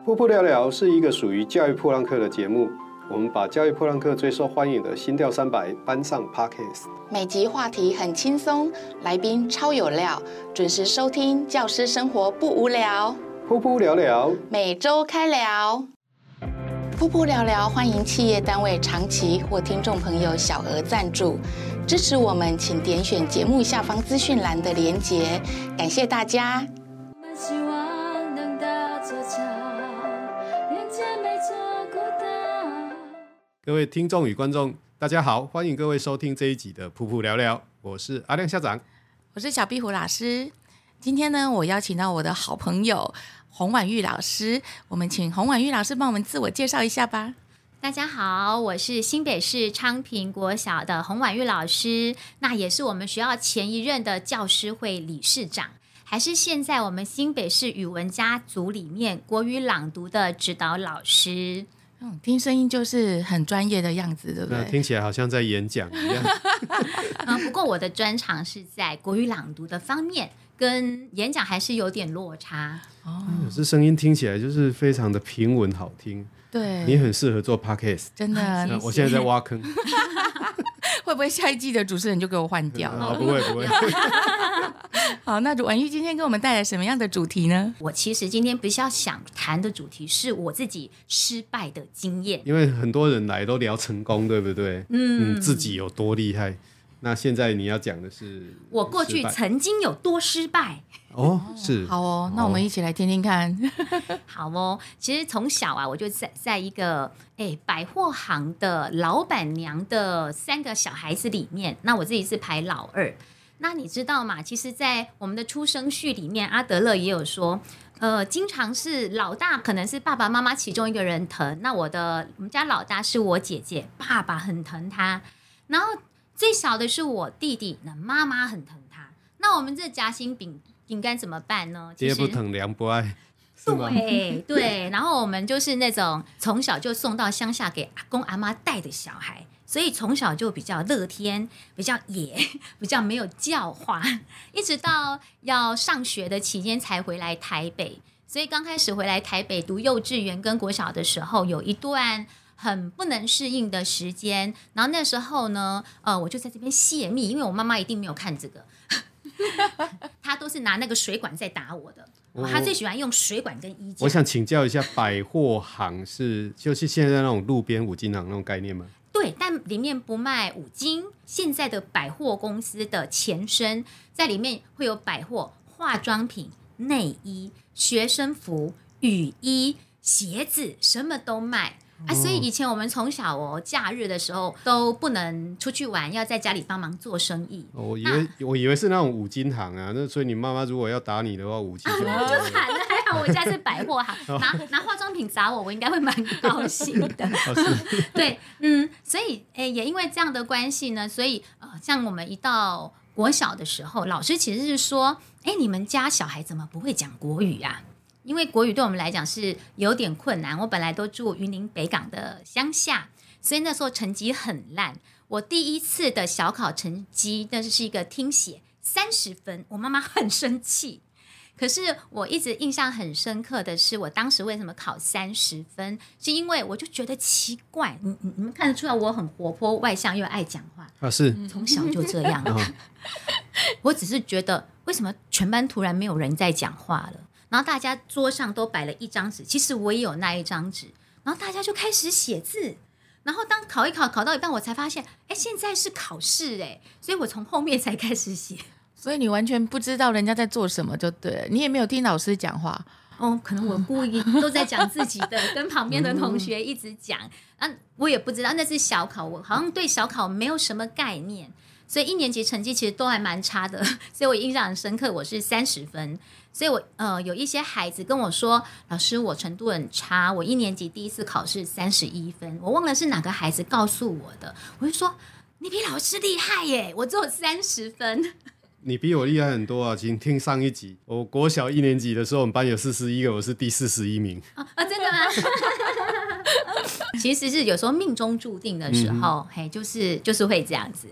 噗噗聊聊是一个属于教育破浪客的节目，我们把教育破浪客最受欢迎的新调300搬上 Podcast， 每集话题很轻松，来宾超有料，准时收听，教师生活不无聊。 噗噗聊聊， 每周开聊。噗噗聊聊欢迎企业单位长期或听众朋友小额赞助，支持我们请点选节目下方资讯栏的连结，感谢大家。 希望能搭座桥，连接每座孤岛。 各位听众与观众，大家好，欢迎各位收听这一集的噗噗聊聊，我是阿亮校长， 我是小壁虎老师。今天呢，我邀请到我的好朋友洪婉玉老师，我们请洪婉玉老师帮我们自我介绍一下吧。 大家好，我是新北市昌平国小的洪婉玉老师，那也是我们学校前一任的教师会理事长，还是现在我们新北市语文家族里面国语朗读的指导老师。 听声音就是很专业的样子，对不对？ 听起来好像在演讲一样。 不过我的专长是在国语朗读的方面，跟演讲还是有点落差。 这声音听起来就是非常的平稳好听， 对， 你很适合做 podcast， 真的。 我现在在挖坑， 会不会下一季的主持人就给我换掉？ 不会。 好，那婉玉今天给我们带来什么样的主题呢？ 我其实今天比较想谈的主题是我自己失败的经验， 因为很多人来都聊成功，对不对？自己有多厉害。那现在你要讲的是我过去曾经有多失败。 是好哦，那我们一起来听听看。 好哦，其实从小啊，我就在一个百货行的老板娘的3个小孩子里面，那我自己是排老2。那你知道吗？其实，在我们的出生序里面，阿德勒也有说，经常是老大可能是爸爸妈妈其中一个人疼。那我们家老大是我姐姐，爸爸很疼他，然后最小的是我弟弟，那妈妈很疼他。那我们这夹心饼该怎么办呢？ 爹不疼娘不爱， 对，然后我们就是那种从小就送到乡下给阿公阿妈带的小孩，所以从小就比较乐天，比较野，比较没有教化，一直到要上学的期间才回来台北。所以刚开始回来台北读幼稚园跟国小的时候，有一段很不能适应的时间。然后那时候呢，我就在这边泄密，因为我妈妈一定没有看这个。他都是拿那个水管在打我的，他最喜欢用水管跟衣架。 我想请教一下，百货行就是现在那种路边五金行那种概念吗？ 对，但里面不卖五金。现在的百货公司的前身，在里面会有百货、化妆品、内衣、学生服、雨衣、鞋子，什么都卖。所以以前我们从小假日的时候都不能出去玩，要在家里帮忙做生意。我以为是那种五金行啊，那所以你妈妈如果要打你的话，武器就那就惨了。还好我家是百货行，拿化妆品砸我应该会蛮高兴的。对，所以也因为这样的关系呢，所以像我们一到国小的时候，老师其实是说，你们家小孩怎么不会讲国语啊？因为国语对我们来讲是有点困难，我本来都住云林北港的乡下，所以那时候成绩很烂。我第一次的小考成绩，那是一个听写30分，我妈妈很生气。可是我一直印象很深刻的是，我当时为什么考30分，是因为我就觉得奇怪，你们看得出来我很活泼外向又爱讲话是从小就这样。我只是觉得为什么全班突然没有人在讲话了，然后大家桌上都摆了一张纸，其实我也有那一张纸，然后大家就开始写字。然后当考一考到一半，我才发现现在是考试所以我从后面才开始写。 所以你完全不知道人家在做什么就对了，你也没有听老师讲话。 可能我故意都在讲自己的，跟旁边的同学一直讲。我也不知道那是小考，我好像对小考没有什么概念，所以1年级成绩其实都还蛮差的。所以我印象很深刻，我是30分。所以我有一些孩子跟我说，老师我程度很差，我1年级第一次考试31分，我忘了是哪个孩子告诉我的，我就说你比老师厉害耶，我只有30分。 你比我厉害很多啊！请听上一集，我国小1年级的时候，我们班有41个，我是第41名。 真的吗？其实是有时候命中注定的时候，就是会这样子。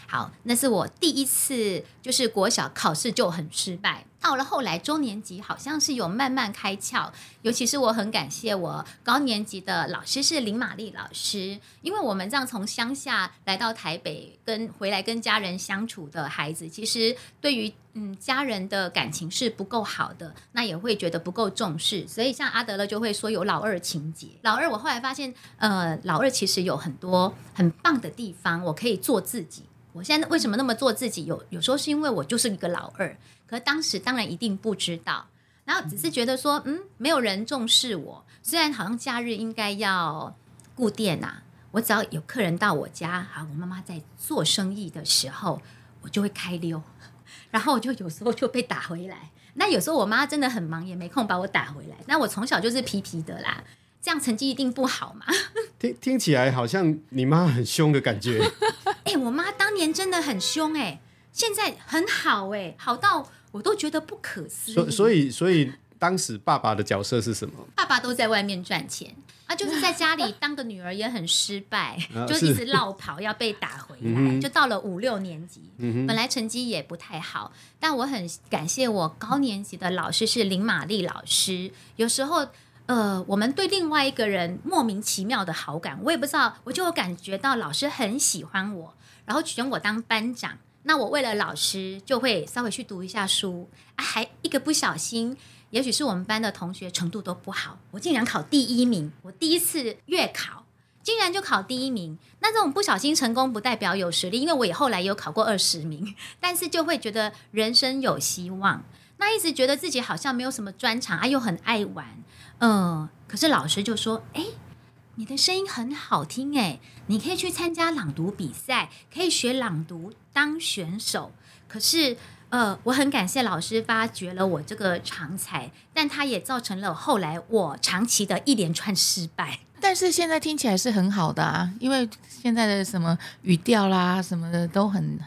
好，那是我第一次就是国小考试就很失败。到了后来中年级好像是有慢慢开窍，尤其是我很感谢我高年级的老师是林玛丽老师，因为我们这样从乡下来到台北回来跟家人相处的孩子，其实对于家人的感情是不够好的，那也会觉得不够重视，所以像阿德勒就会说有老二情节。老二我后来发现老二其实有很多很棒的地方，我可以做自己。我现在为什么那么做自己？有时候是因为我就是一个老二，可是当时当然一定不知道，然后只是觉得说，没有人重视我。虽然好像假日应该要顾店啊，我只要有客人到我家，我妈妈在做生意的时候，我就会开溜，然后我就有时候就被打回来。那有时候我妈真的很忙，也没空把我打回来。那我从小就是皮皮的啦，这样成绩一定不好嘛。 听起来好像你妈很凶的感觉。 我妈当年真的很凶现在很好好到我都觉得不可思议。 所以当时爸爸的角色是什么？ 爸爸都在外面赚钱就是在家里当个女儿也很失败，就一直落跑要被打回来，就到了5、6年级，本来成绩也不太好，但我很感谢我高年级的老师是林玛丽老师。有时候我们对另外一个人莫名其妙的好感，我也不知道，我就有感觉到老师很喜欢我，然后选我当班长。那我为了老师就会稍微去读一下书还一个不小心，也许是我们班的同学程度都不好，我竟然考第1名。我第一次月考竟然就考第1名。那这种不小心成功不代表有实力，因为我也后来也有考过20名，但是就会觉得人生有希望。那一直觉得自己好像没有什么专长又很爱玩可是老师就说你的声音很好听你可以去参加朗读比赛，可以学朗读当选手。可是我很感谢老师发掘了我这个长才，但它也造成了后来我长期的一连串失败。 但是现在听起来是很好的因为现在的什么语调啦什么的都很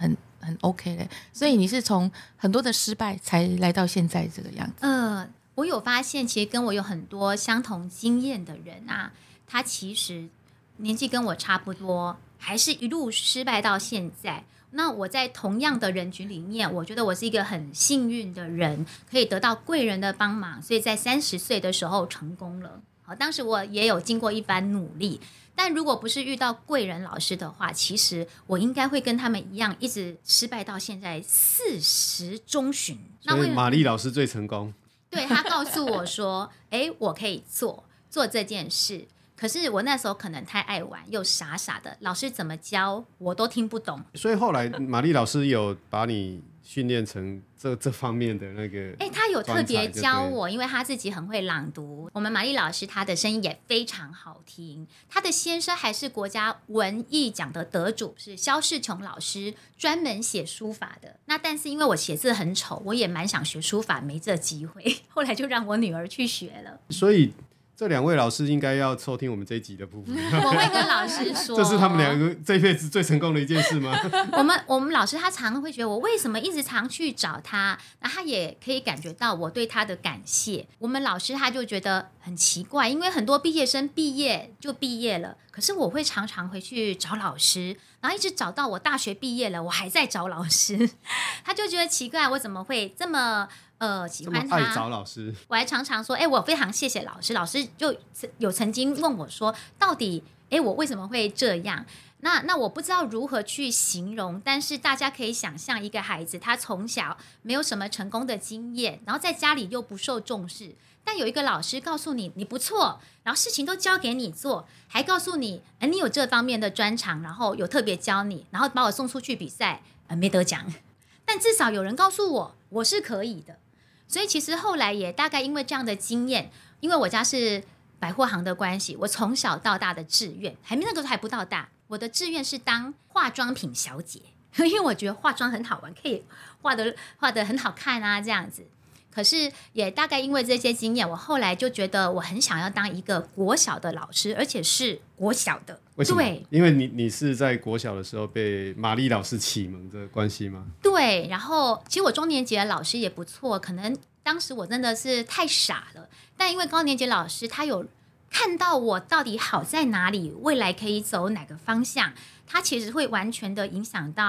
OK 的，所以你是从很多的失败才来到现在这个样子。 我有发现其实跟我有很多相同经验的人他其实年纪跟我差不多，还是一路失败到现在。那我在同样的人群里面，我觉得我是一个很幸运的人，可以得到贵人的帮忙，所以在30岁的时候成功了。好，当时我也有经过一番努力，但如果不是遇到贵人老师的话，其实我应该会跟他们一样一直失败到现在40中旬。 所以玛丽老师最成功。 对，他告诉我说我可以做这件事，可是我那时候可能太爱玩又傻傻的，老师怎么教我都听不懂。 所以后来玛丽老师有把你训练成这方面的那个他有特别教我，因为他自己很会朗读。我们玛丽老师她的声音也非常好听，她的先生还是国家文艺奖的得主，是萧世琼老师，专门写书法的。那但是因为我写字很丑，我也蛮想学书法，没这机会，后来就让我女儿去学了。 所以这2位老师应该要收听我们这一集的部分。 我会跟老师说， 这是他们2个这辈子最成功的一件事吗？ 我们老师他常常会觉得我为什么一直常去找他，那他也可以感觉到我对他的感谢。我们老师他就觉得很奇怪，因为很多毕业生毕业就毕业了，可是我会常常回去找老师，然后一直找到我大学毕业了，我还在找老师。他就觉得奇怪，我怎么会这么喜欢他， 这么爱找老师。 我还常常说我非常谢谢老师。老师就有曾经问我说，到底我为什么会这样？那我不知道如何去形容，但是大家可以想象一个孩子，他从小没有什么成功的经验，然后在家里又不受重视，但有一个老师告诉你你不错，然后事情都交给你做，还告诉你你有这方面的专长，然后有特别教你，然后把我送出去比赛没得奖，但至少有人告诉我是可以的。所以其实后来也大概因为这样的经验，因为我家是百货行的关系，我从小到大的志愿那个时候还不到大，我的志愿是当化妆品小姐，因为我觉得化妆很好玩，可以画得很好看这样子。可是也大概因为这些经验，我后来就觉得我很想要当一个国小的老师，而且是国小的。 为什么？ 对， 因为你是在国小的时候被玛丽老师启蒙的关系吗？ 对，然后其实我中年级的老师也不错，可能当时我真的是太傻了，但因为高年级老师他有看到我到底好在哪里，未来可以走哪个方向，他其实会完全的影响到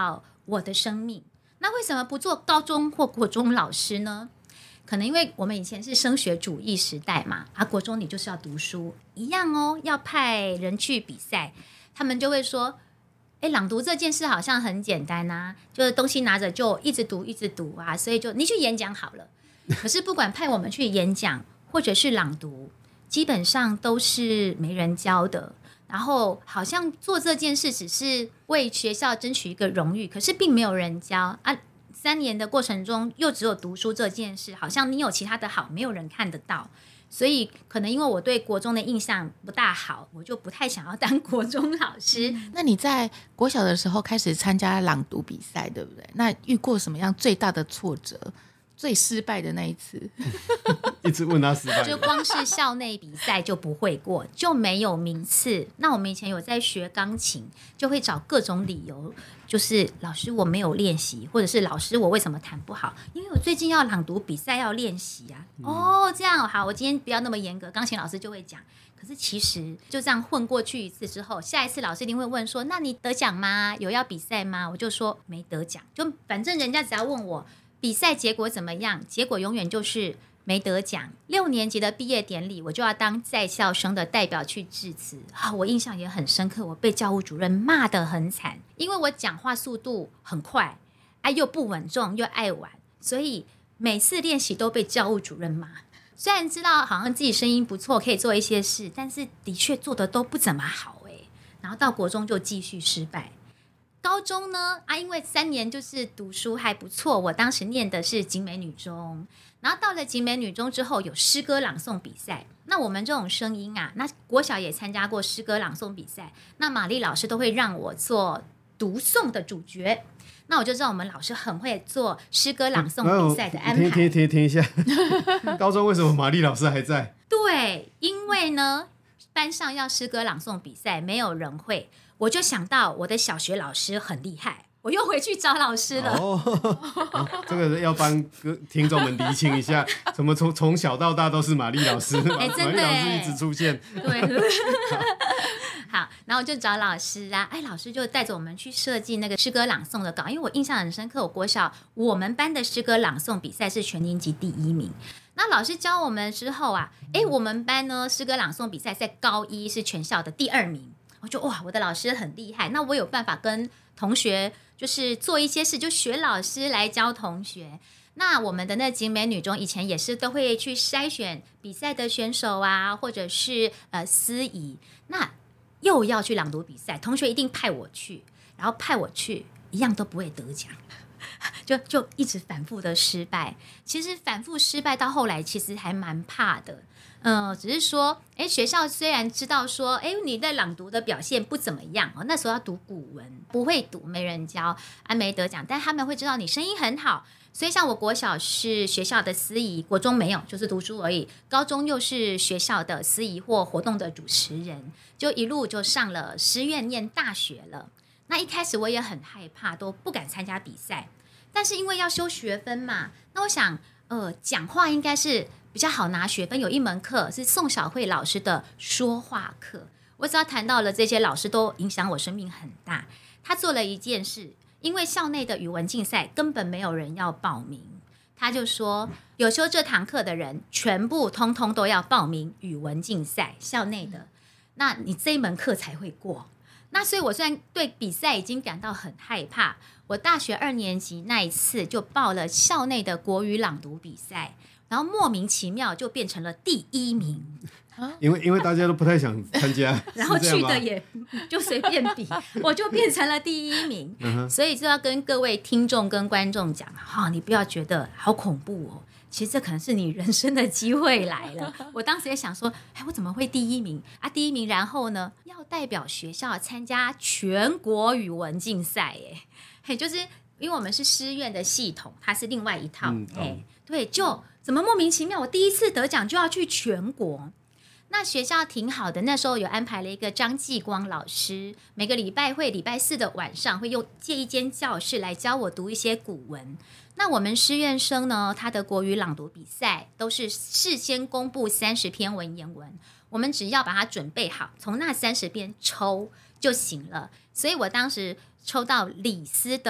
我的生命。那为什么不做高中或国中老师呢？可能因为我们以前是升学主义时代嘛，国中你就是要读书一样哦，要派人去比赛，他们就会说，朗读这件事好像很简单啊，就是东西拿着就一直读一直读啊，所以就你去演讲好了。可是不管派我们去演讲或者是朗读，基本上都是没人教的。然后好像做这件事只是为学校争取一个荣誉，可是并没有人教啊。3年的过程中，又只有读书这件事，好像你有其他的好，没有人看得到。所以可能因为我对国中的印象不大好，我就不太想要当国中老师。 那你在国小的时候开始参加朗读比赛，对不对？那遇过什么样最大的挫折？最失败的那一次？ 一直问他失败， 就光是校内比赛就不会过，就没有名次。那我们以前有在学钢琴，就会找各种理由，就是老师我没有练习，或者是老师我为什么弹不好？因为我最近要朗读比赛要练习啊。这样好，我今天不要那么严格，钢琴老师就会讲。可是其实就这样混过去一次之后，下一次老师一定会问说，那你得奖吗？有要比赛吗？我就说没得奖，就反正人家只要问我比赛结果怎么样，结果永远就是没得奖。6年级的毕业典礼，我就要当在校生的代表去致辞。我印象也很深刻，我被教务主任骂得很惨，因为我讲话速度很快，又不稳重又爱玩，所以每次练习都被教务主任骂。虽然知道好像自己声音不错，可以做一些事，但是的确做的都不怎么好然后到国中就继续失败。高中呢因为3年就是读书还不错，我当时念的是景美女中，然后到了景美女中之后有诗歌朗诵比赛。那我们这种声音那国小也参加过诗歌朗诵比赛，那玛丽老师都会让我做读诵的主角。那我就知道我们老师很会做诗歌朗诵比赛的安排。 停一下，高中为什么玛丽老师还在？ 对，因为呢班上要诗歌朗诵比赛，没有人会，我就想到我的小学老师很厉害，我又回去找老师了。 这个要帮听众们厘清一下，怎么从小到大都是玛丽老师， 真的玛丽老师一直出现。 对。好，然后就找老师老师就带着我们去设计那个诗歌朗诵的稿，因为我印象很深刻，我国小我们班的诗歌朗诵比赛是全年级第1名。那老师教我们之后我们班呢诗歌朗诵比赛在高1是全校的第2名。我就我的老师很厉害，那我有办法跟同学就是做一些事，就学老师来教同学。那我们的那景美女中以前也是都会去筛选比赛的选手或者是司仪，那又要去朗读比赛，同学一定派我去，然后派我去一样都不会得奖。就一直反复的失败。其实反复失败到后来其实还蛮怕的。只是说学校虽然知道说你在朗读的表现不怎么样那时候要读古文，不会读，没人教没得奖，但他们会知道你声音很好。所以像我国小是学校的司仪，国中没有，就是读书而已，高中又是学校的司仪或活动的主持人，就一路就上了师院念大学了。那一开始我也很害怕，都不敢参加比赛，但是因为要修学分嘛，那我想讲话应该是比较好拿学分。有一门课是宋小慧老师的说话课，我只要谈到了这些老师都影响我生命很大。他做了一件事，因为校内的语文竞赛根本没有人要报名，他就说有修这堂课的人全部通通都要报名语文竞赛，校内的，那你这一门课才会过。那所以我虽然对比赛已经感到很害怕，我大学2年级那一次就报了校内的国语朗读比赛，然后莫名其妙就变成了第1名。 因为大家都不太想参加然后去的也就随便比我就变成了第1名所以就要跟各位听众跟观众讲你不要觉得好恐怖其实这可能是你人生的机会来了。我当时也想说我怎么会第1名第1名然后呢要代表学校参加全国语文竞赛就是因为我们是师院的系统，它是另外一套对，就怎么莫名其妙我第1次得奖就要去全国。那学校挺好的，那时候有安排了一个张继光老师，每个礼拜礼拜4的晚上会借一间教室来教我读一些古文。那我们师院生呢，他的国语朗读比赛都是事先公布30篇文言文，我们只要把它准备好，从那30篇抽就行了。所以我当时抽到李斯的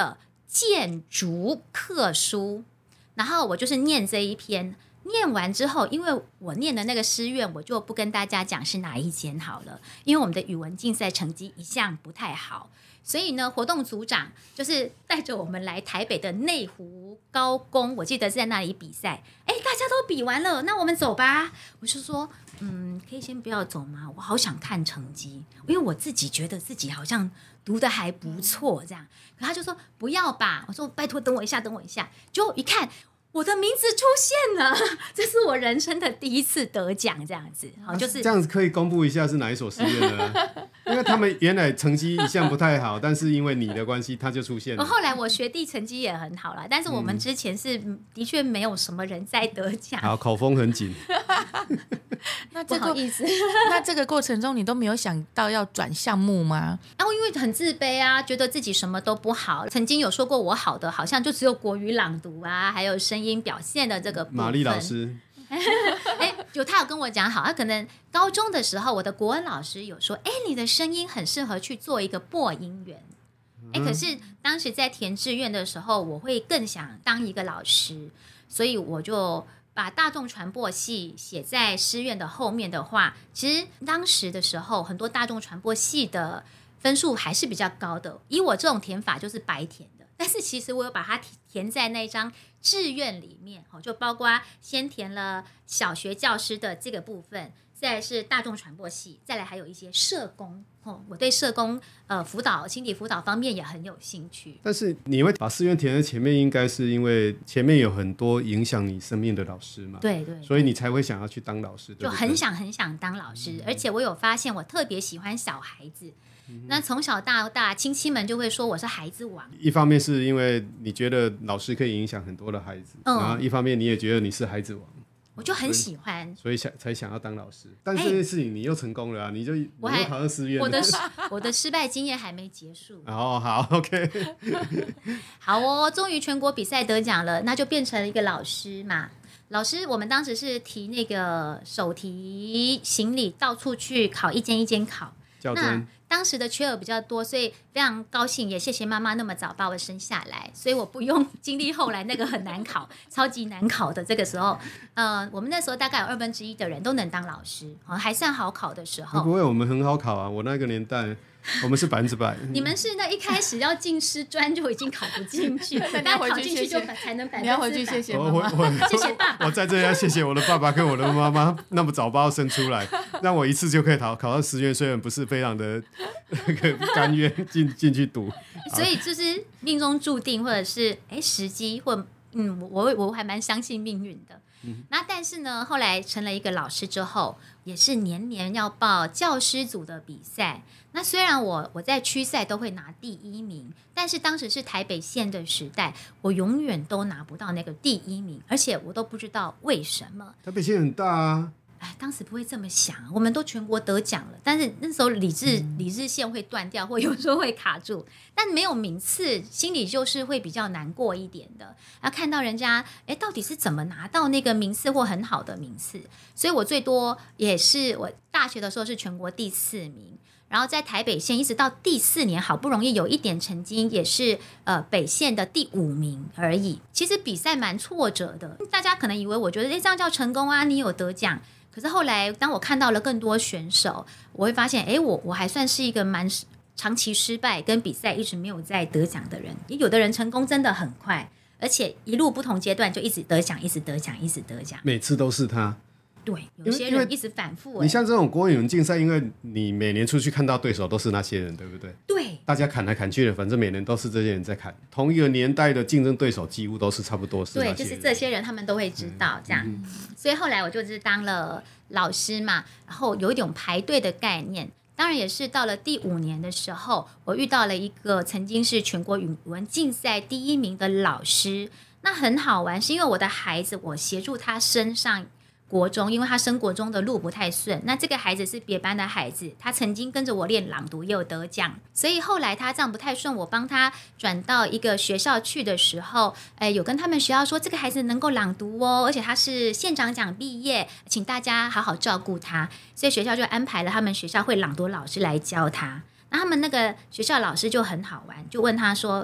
建筑课书，然后我就是念这一篇。念完之后，因为我念的那个师院，我就不跟大家讲是哪一间好了，因为我们的语文竞赛成绩一向不太好，所以呢，活动组长就是带着我们来台北的内湖高工，我记得是在那里比赛。大家都比完了，那我们走吧。我就说，可以先不要走吗？我好想看成绩，因为我自己觉得自己好像读得还不错，这样。可他就说不要吧。我说拜托，等我一下，等我一下。就一看。我的名字出现了，这是我人生的第一次得奖，这样子，好，就是这样子可以公布一下是哪一所师院的因为他们原来成绩一向不太好，但是因为你的关系，他就出现了。 后来我学弟成绩也很好啦，但是我们之前是的确没有什么人在得奖， 好，口风很紧。 那不好意思。 那这个过程中你都没有想到要转项目吗？ 然后因为很自卑啊，觉得自己什么都不好。曾经有说过我好的好像就只有国语朗读啊，还有声音表现的这个部分。 玛丽老师他有跟我讲好，他可能高中的时候，我的国文老师有说，你的声音很适合去做一个播音员。可是当时在填志愿的时候，我会更想当一个老师，所以我就把大众传播系写在师院的后面的话，其实当时的时候，很多大众传播系的分数还是比较高的。以我这种填法就是白填的，但是其实我有把它填在那张志愿里面，就包括先填了小学教师的这个部分，再来是大众传播系，再来还有一些社工。我对社工辅导、心理辅导方面也很有兴趣。 但是你会把志愿填在前面，应该是因为前面有很多影响你生命的老师嘛？ 对对， 所以你才会想要去当老师， 就很想当老师。而且我有发现，我特别喜欢小孩子。那从小到大，亲戚们就会说我是孩子王。 一方面是因为你觉得老师可以影响很多的孩子，然后一方面你也觉得你是孩子王。 我就很喜欢， 所以才想要当老师。但这件事情你又成功了啊！你又考上师院了。 我的失败经验还没结束。 哦，好 ，OK 好哦，终于全国比赛得奖了，那就变成了一个老师嘛。老师，我们当时是提那个手提行李，到处去考，一间一间考。 校正。 当时的缺额比较多，所以非常高兴，也谢谢妈妈那么早把我生下来，所以我不用经历后来那个很难考、超级难考的这个时候。我们那时候大概有1/2的人都能当老师，还算好考的时候。 不会，我们很好考啊！我那个年代，我们是100%。 你们是那一开始要进师专就已经考不进去，但考进去就才能100%。 你要回去谢谢妈妈， 谢谢爸爸。 我在这要谢谢我的爸爸跟我的妈妈，那么早把我生出来，让我一次就可以考到师院，虽然不是非常的甘愿进去读。 所以就是命中注定，或者是时机，或我还蛮相信命运的。那但是呢，后来成了一个老师之后，也是年年要报教师组的比赛。那虽然我在区赛都会拿第1名，但是当时是台北县的时代，我永远都拿不到那个第1名，而且我都不知道为什么。 台北县很大啊。 当时不会这么想，我们都全国得奖了，但是那时候理智线会断掉，或有时候会卡住，但没有名次，心里就是会比较难过一点的。要看到人家，到底是怎么拿到那个名次或很好的名次，所以我最多也是我大学的时候是全国第4名。然后在台北县一直到第4年，好不容易有一点成绩，也是北县的第5名而已。其实比赛蛮挫折的，大家可能以为我觉得这样叫成功啊，你有得奖。可是后来当我看到了更多选手，我会发现我还算是一个蛮长期失败跟比赛一直没有在得奖的人。有的人成功真的很快，而且一路不同阶段就一直得奖，一直得奖，一直得奖， 每次都是他。 对，有些人一直反复。 你像这种国语文竞赛，因为你每年出去看到对手都是那些人，对不对？ 对， 大家砍来砍去的，反正每年都是这些人在砍。同一个年代的竞争对手几乎都是差不多是那些人。 对，就是这些人他们都会知道这样。所以后来我就是当了老师嘛，然后有一种排队的概念。当然也是到了第5年的时候，我遇到了一个曾经是全国语文竞赛第1名的老师。那很好玩，是因为我的孩子，我协助他升上国中，因为他升国中的路不太顺。那这个孩子是别班的孩子，他曾经跟着我练朗读，也有得奖。所以后来他这样不太顺，我帮他转到一个学校去的时候，有跟他们学校说这个孩子能够朗读哦，而且他是县长奖毕业，请大家好好照顾他。所以学校就安排了他们学校会朗读老师来教他。那他们那个学校老师就很好玩，就问他说：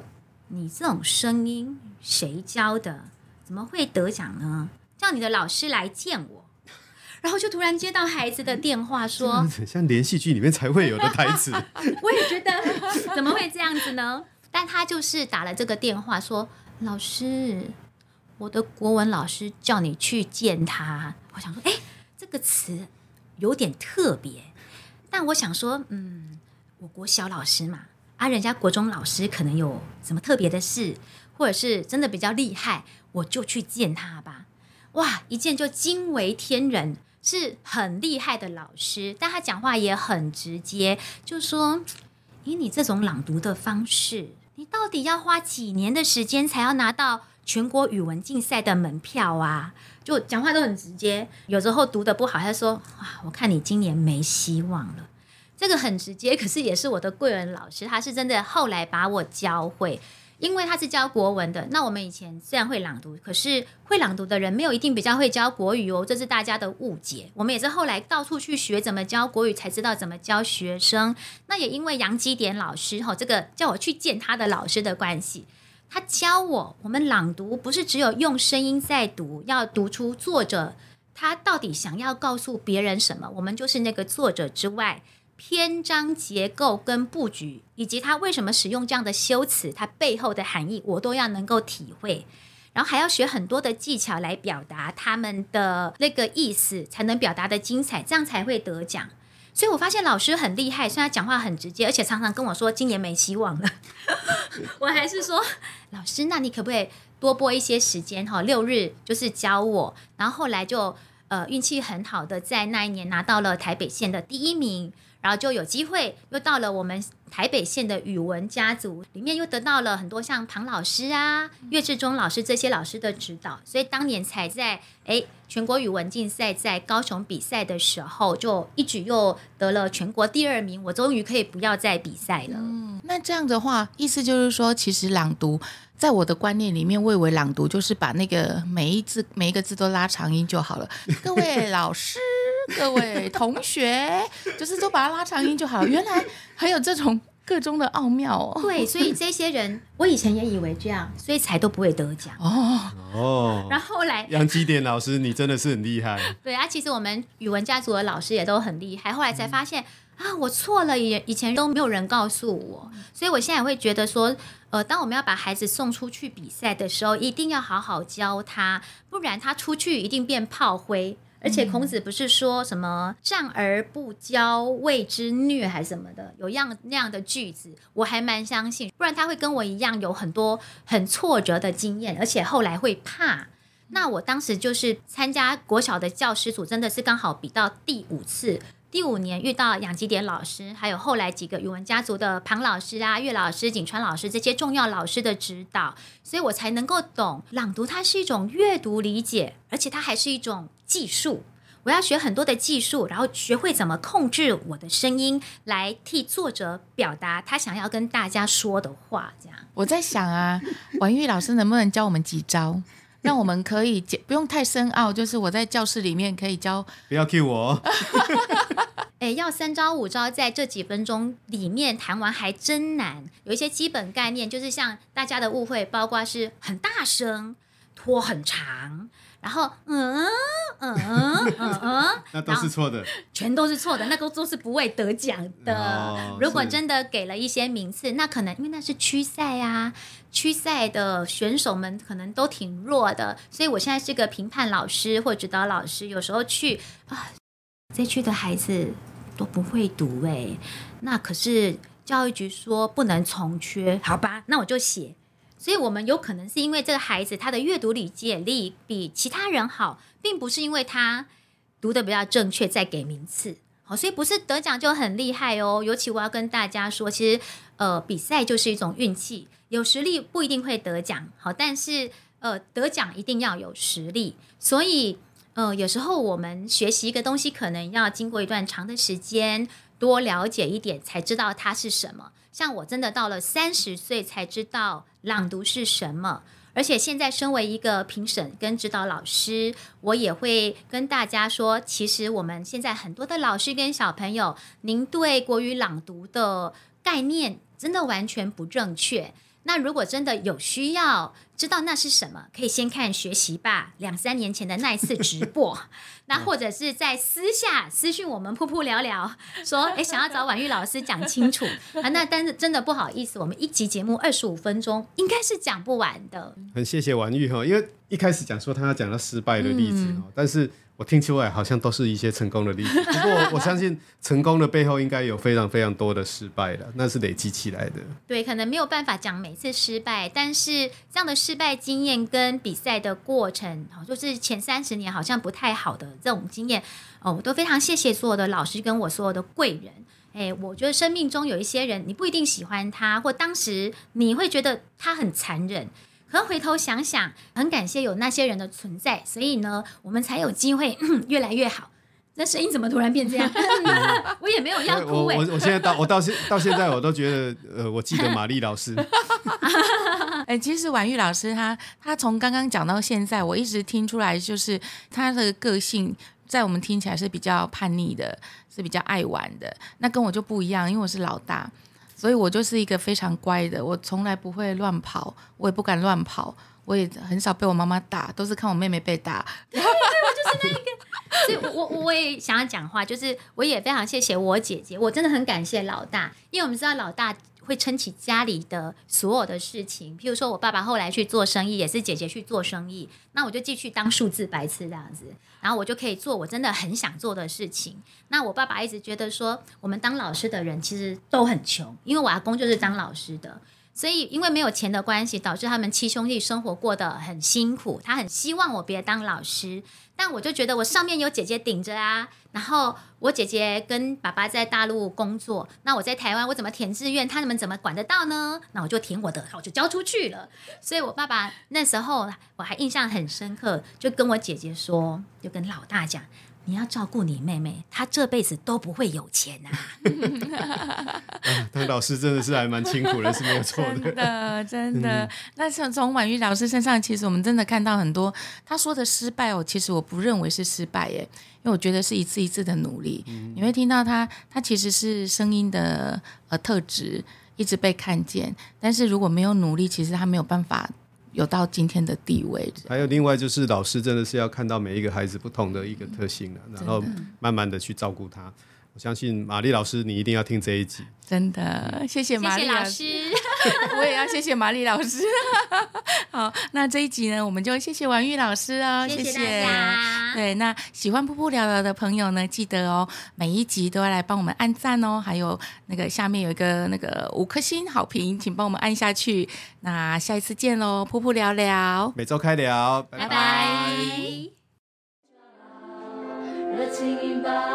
你这种声音谁教的？怎么会得奖呢？叫你的老师来见我。然后就突然接到孩子的电话说， 很像连续剧里面才会有的台词。 我也觉得怎么会这样子呢？但他就是打了这个电话说，老师，我的国文老师叫你去见他。我想说，这个词有点特别，但我想说，我国小老师嘛，人家国中老师可能有什么特别的事，或者是真的比较厉害，我就去见他吧。哇，一见就惊为天人，是很厉害的老师，但他讲话也很直接，就说，以你这种朗读的方式，你到底要花几年的时间才要拿到全国语文竞赛的门票啊？就讲话都很直接，有时候读得不好，他说，哇，我看你今年没希望了。这个很直接，可是也是我的贵人老师，他是真的后来把我教会。因为他是教国文的，那我们以前虽然会朗读，可是会朗读的人没有一定比较会教国语哦，这是大家的误解。我们也是后来到处去学怎么教国语，才知道怎么教学生。那也因为杨基典老师这个叫我去见他的老师的关系，他教我们朗读不是只有用声音在读，要读出作者他到底想要告诉别人什么，我们就是那个作者之外，篇章结构跟布局，以及他为什么使用这样的修辞，它背后的含义我都要能够体会，然后还要学很多的技巧来表达他们的那个意思，才能表达的精彩，这样才会得奖。所以我发现老师很厉害，虽然他讲话很直接，而且常常跟我说今年没希望了我还是说，老师，那你可不可以多拨一些时间，6日就是教我，然后后来就运气很好的在那一年拿到了台北县的第1名，然后就有机会又到了我们台北县的语文家族里面，又得到了很多像庞老师啊、岳志忠老师这些老师的指导，所以当年才在全国语文竞赛在高雄比赛的时候，就一举又得了全国第2名，我终于可以不要再比赛了。 那这样的话，意思就是说，其实朗读在我的观念里面，我以为朗读就是把那个每一个字都拉长音就好了。各位老师，各位同学，就是都把它拉长音就好了。原来还有这种各中的奥妙哦。 对，所以这些人，我以前也以为这样，所以才都不会得奖哦。 然后后来杨基典老师，你真的是很厉害。 对啊，其实我们语文家族的老师也都很厉害，后来才发现。我错了，以前都没有人告诉我，所以我现在会觉得说，当我们要把孩子送出去比赛的时候，一定要好好教他，不然他出去一定变炮灰。而且孔子不是说什么战而不教谓之虐还是什么的，有那样的句子，我还蛮相信，不然他会跟我一样有很多很挫折的经验，而且后来会怕。那我当时就是参加国小的教师组，真的是刚好比到第5次。第5年遇到杨基典老师，还有后来几个语文家族的庞老师啊、岳老师、景川老师这些重要老师的指导，所以我才能够懂朗读它是一种阅读理解，而且它还是一种技术。我要学很多的技术，然后学会怎么控制我的声音，来替作者表达他想要跟大家说的话。这样， 我在想啊，婉玉老师能不能教我们几招？让我们可以不用太深奥，就是我在教室里面可以教， 不要 cue 我要3招5招在这几分钟里面谈完还真难。有一些基本概念，就是像大家的误会，包括是很大声、拖很长，然后那都是错的， 全都是错的，那个都是不会得奖的。如果真的给了一些名次，那可能因为那是区赛啊，区赛的选手们可能都挺弱的，所以我现在是个评判老师或指导老师，有时候去这区的孩子都不会读那可是教育局说不能重缺，好吧，那我就写。所以我们有可能是因为这个孩子他的阅读理解力比其他人好，并不是因为他读得比较正确再给名次。所以不是得奖就很厉害哦。尤其我要跟大家说，其实比赛就是一种运气，有实力不一定会得奖，但是得奖一定要有实力。所以有时候我们学习一个东西，可能要经过一段长的时间，多了解一点才知道它是什么。像我真的到了30岁才知道朗读是什么，而且现在身为一个评审跟指导老师，我也会跟大家说，其实我们现在很多的老师跟小朋友，您对国语朗读的概念真的完全不正确。 那如果真的有需要知道那是什么，可以先看学习吧2-3年前的那一次直播那或者是在私下私讯我们噗噗聊聊说想要找婉玉老师讲清楚那但是真的不好意思，我们一集节目25分钟应该是讲不完的。 很谢谢婉玉因为一开始讲说他要讲到失败的例子但是我听出来好像都是一些成功的例子，不过我相信成功的背后应该有非常非常多的失败的，那是累积起来的。 对，可能没有办法讲每次失败，但是这样的失败经验跟比赛的过程就是前30年好像不太好的这种经验我都非常谢谢所有的老师跟我所有的贵人。我觉得生命中有一些人你不一定喜欢他，或当时你会觉得他很残忍，可能回头想想很感谢有那些人的存在，所以呢我们才有机会越来越好。那声音怎么突然变这样我也没有要哭我现在到现在我都觉得我记得玛丽老师其实婉玉老师他从刚刚讲到现在，我一直听出来就是他的个性在我们听起来是比较叛逆的，是比较爱玩的。那跟我就不一样，因为我是老大，所以我就是一个非常乖的，我从来不会乱跑，我也不敢乱跑，我也很少被我妈妈打，都是看我妹妹被打。 对，我就是那个。所以我也想要讲话，就是我也非常谢谢我姐姐，我真的很感谢老大，因为我们知道老大会撑起家里的所有的事情。譬如说我爸爸后来去做生意，也是姐姐去做生意，那我就继续当数字白痴这样子，然后我就可以做我真的很想做的事情。那我爸爸一直觉得说我们当老师的人其实都很穷，因为我阿公就是当老师的，所以因为没有钱的关系，导致他们7兄弟生活过得很辛苦。他很希望我别当老师，但我就觉得我上面有姐姐顶着啊，然后我姐姐跟爸爸在大陆工作，那我在台湾我怎么填志愿，他们怎么管得到呢？那我就填我的，我就交出去了。所以我爸爸那时候我还印象很深刻，就跟我姐姐说，就跟老大讲，你要照顾你妹妹，她这辈子都不会有钱当老师真的是还蛮辛苦的，是没有错的。 真的那从婉玉老师身上，其实我们真的看到很多他说的失败其实我不认为是失败耶，因为我觉得是一次一次的努力。你会听到他其实是声音的特质一直被看见，但是如果没有努力，其实他没有办法有到今天的地位。 还有另外就是老师真的是要看到每一个孩子不同的一个特性然后慢慢的去照顾他。我相信玛丽老师你一定要听这一集， 真的谢谢玛丽老师，我也要谢谢玛丽老师好，那这一集呢我们就谢谢婉玉老师谢谢大家。 对，那喜欢噗噗聊聊的朋友呢，记得每一集都要来帮我们按赞还有那个下面有一个那个5颗星好评，请帮我们按下去。那下一次见咯，噗噗聊聊每周开聊， 拜拜。 热情引爆